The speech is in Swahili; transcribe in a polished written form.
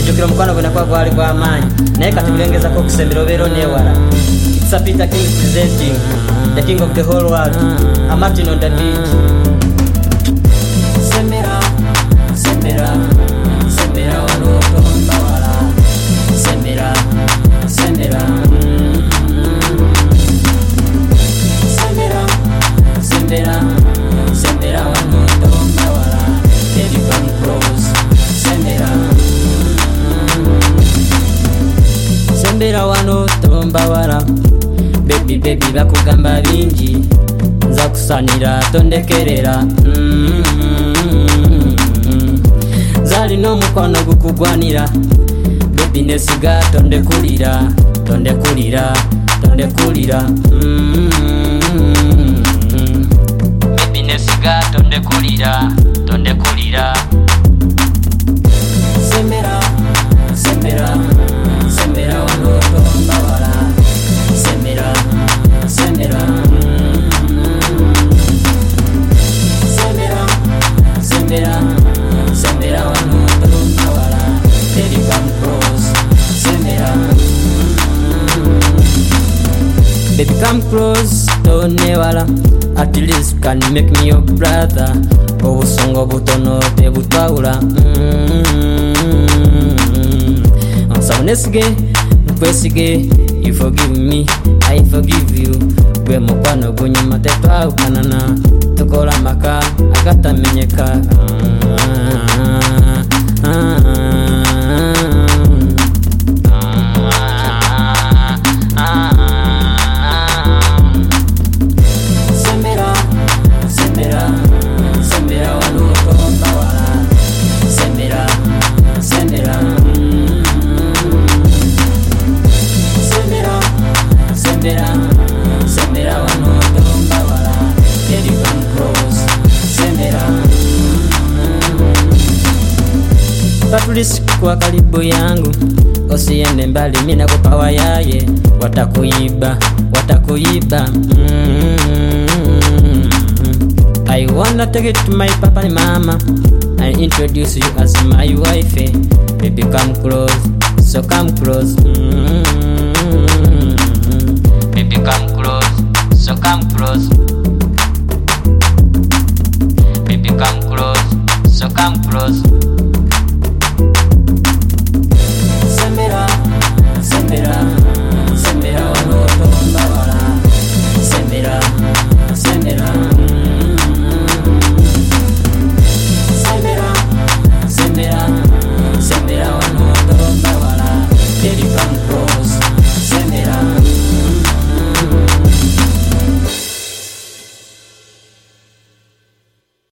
jukira mukwano gwe nakwa gwali gwa maanyi naye kati bulengeza ko kusembera obeera newala. It's a Peter King presenting the king of the whole world, a Martin on the beat. Sembera, sembera, sembera wano tomba wala. Sembera, sembera. Sembera, sembera, sembera wano tomba wala. Baby come close. Sembera. Sembera wano tomba wala. Baby bakugamba bingi nza kusanira tondekerera. Zali no mukwano gukugwanira baby nesiga tondekulira tondekulira tondekulira. Baby nesiga tondekulira tondekulira. Sembera sembera sembera wano tomba wala. Sembera sembera. Sembera sembera sembera wano tomba wala. Baby come close. Sembera. Baby come close tonewala. At least you can make me your brother. Obusongo butono tebutawula. Sabunesige nkwesige. You forgive me, I forgive you. Gwe mukwano gunyuma tetwawukanana. Tukola maka agatamenyeka. Sembera, sembera, sembera wano tomba wala. Sembera, sembera. Sembera, sembera wano tomba wala. Baby come close. Sembera. Patulisi kwa karibu yangu, usiende mbali mina kupawa yaye. Watakuiba, watakuiba. I wanna take it to my papa and mama. I introduce you as my wife. Baby come close, so come close. Baby come close, so come close. Baby come close, so come close.